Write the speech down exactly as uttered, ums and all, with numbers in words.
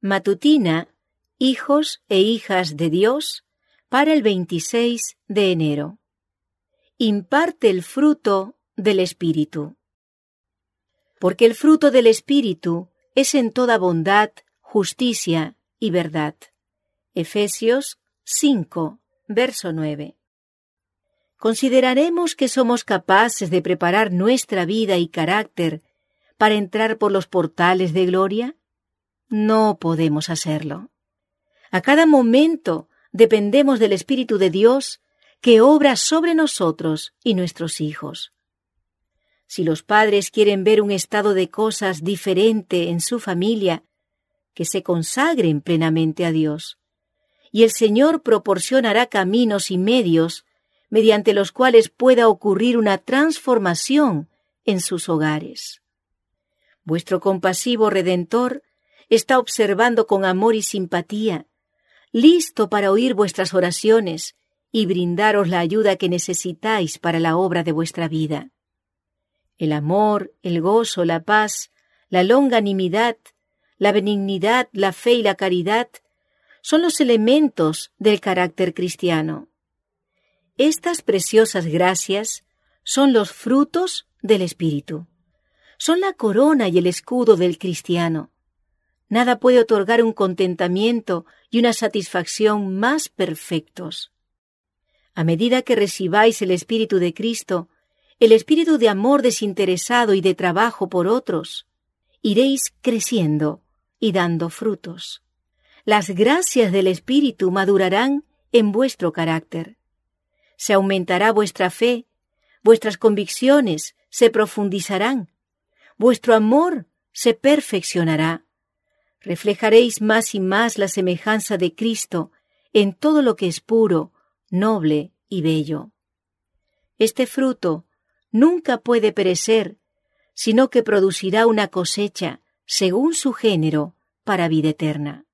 Matutina, hijos e hijas de Dios, para el veintiséis de enero. Imparte el fruto del Espíritu. Porque el fruto del Espíritu es en toda bondad, justicia y verdad. Efesios cinco, verso nueve. ¿Consideraremos que somos capaces de preparar nuestra vida y carácter para entrar por los portales de gloria? No podemos hacerlo. A cada momento dependemos del Espíritu de Dios que obra sobre nosotros y nuestros hijos. Si los padres quieren ver un estado de cosas diferente en su familia, que se consagren plenamente a Dios, y el Señor proporcionará caminos y medios mediante los cuales pueda ocurrir una transformación en sus hogares. Vuestro compasivo Redentor está observando con amor y simpatía, listo para oír vuestras oraciones y brindaros la ayuda que necesitáis para la obra de vuestra vida. El amor, el gozo, la paz, la longanimidad, la benignidad, la fe y la caridad son los elementos del carácter cristiano. Estas preciosas gracias son los frutos del Espíritu. Son la corona y el escudo del cristiano. Nada puede otorgar un contentamiento y una satisfacción más perfectos. A medida que recibáis el Espíritu de Cristo, el espíritu de amor desinteresado y de trabajo por otros, iréis creciendo y dando frutos. Las gracias del Espíritu madurarán en vuestro carácter. Se aumentará vuestra fe, vuestras convicciones se profundizarán, vuestro amor se perfeccionará. Reflejaréis más y más la semejanza de Cristo en todo lo que es puro, noble y bello. Este fruto nunca puede perecer, sino que producirá una cosecha, según su género, para vida eterna.